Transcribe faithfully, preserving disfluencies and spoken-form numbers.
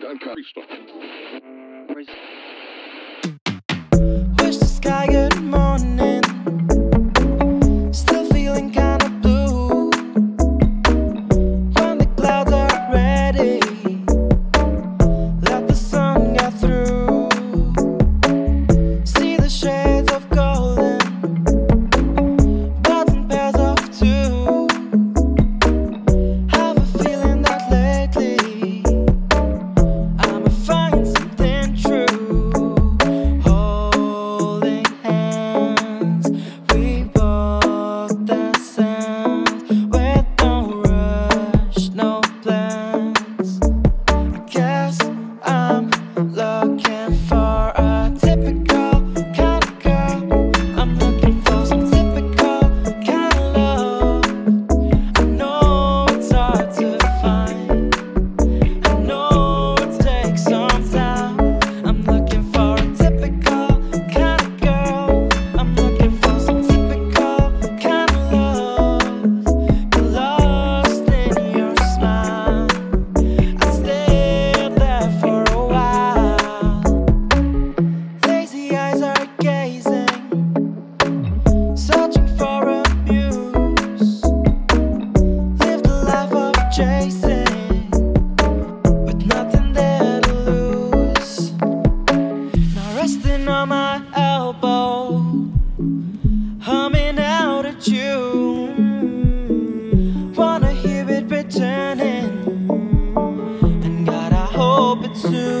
dot com. Wish the sky good morning. Still feeling kinda blue. When the clouds are ready, let the sun get through. See the shades of golden, birds and pairs of two. Have a feeling that lately I'ma find something true. Holding hands, we walk the sands with no rush, no plans. I guess I'm looking for a typical kind of girl. I'm looking for some typical kind of love. I know it's hard to find. I know it takes some time. I'm looking for a typical kind of girl. I'm looking for some typical kind of love. Get lost in your smile. I stay there for a while. Lazy eyes are gazing, searching for a muse. Live the life of chasing, with nothing there to lose. Now resting on my elbow, humming out a tune. Wanna hear it returning, and God, I hope it's soon.